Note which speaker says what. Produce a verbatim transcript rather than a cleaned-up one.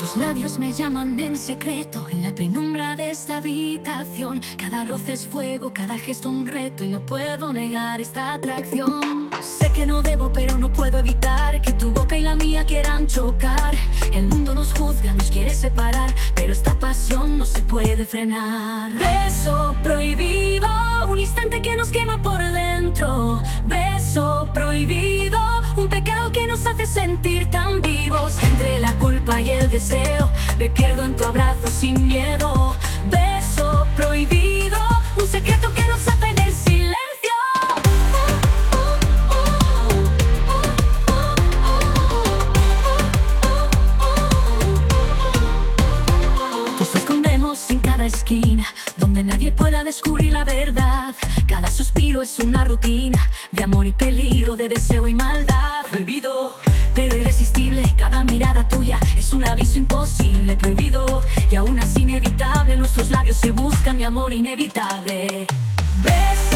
Speaker 1: Tus labios me llaman en secreto en la penumbra de esta habitación. Cada roce es fuego, cada gesto un reto y no puedo negar esta atracción. Sé que no debo, pero no puedo evitar que tu boca y la mía quieran chocar. El mundo nos juzga, nos quiere separar, pero esta pasión no se puede frenar. Beso prohibido, un instante que nos quema por dentro. Beso prohibido, un pecado que nos hace sentir tan vivos. Entre la culpa y el deseo, me pierdo en tu abrazo sin miedo. Beso prohibido, un secreto que nos hace en el silencio. Nos escondemos en cada esquina, donde nadie pueda descubrir la verdad. Cada suspiro es una rutina de amor y peligro, de deseo y maldad. Prohibido, pero irresistible, cada mirada tuya es un aviso imposible. Prohibido, y aún así inevitable, nuestros labios se buscan, mi amor inevitable. Beso